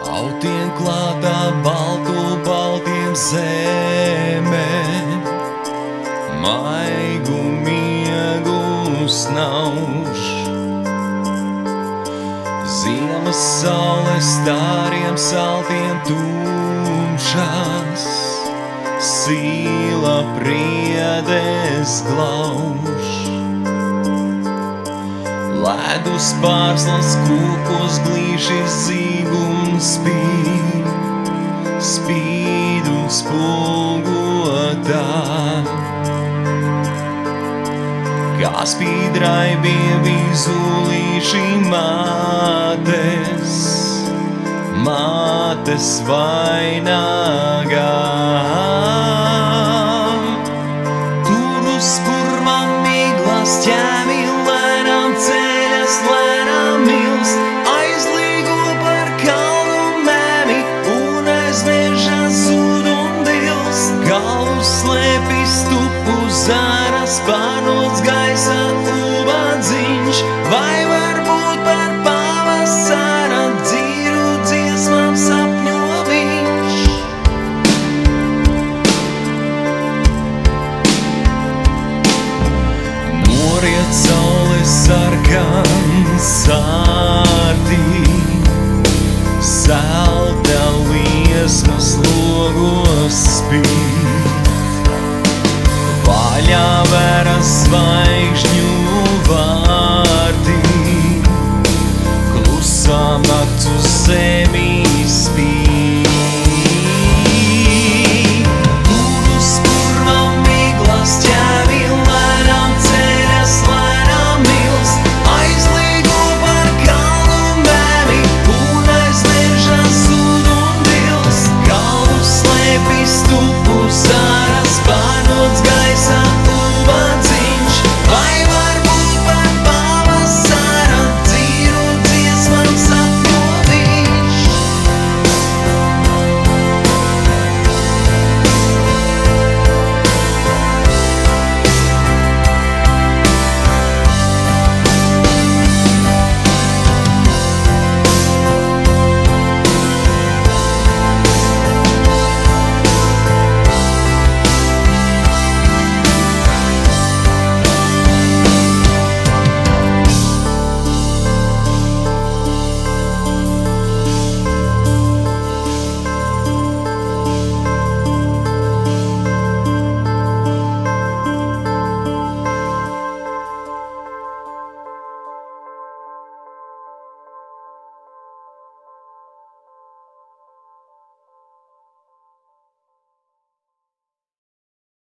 Autien klātā baltiem zeme, maigu miegu snauš. Ziemas saules stāriem saltiem tumšās, sīla priedes glauž. Ledus pārslas kūkos glīšis zīguns spīd un spulgotā. Kā spīd raibie vizulīši mātes vainagā. Tur uz spurma miglas ķēmi lēnām ceļas, lēnām milst, aizlīgo par kalnu mēmi un aiz meža zūd un dilst. Galvu slēpi stupu zaras, pārnots gaisa ubadziņš, vai varbūt par pavasara dzīru dziesmām sapņo viņš. Noriet saules sarkans sārtī, zelta liesmas logos spīd. Vaļā veras zvaigžņu vārti, klusā nakts uz zemi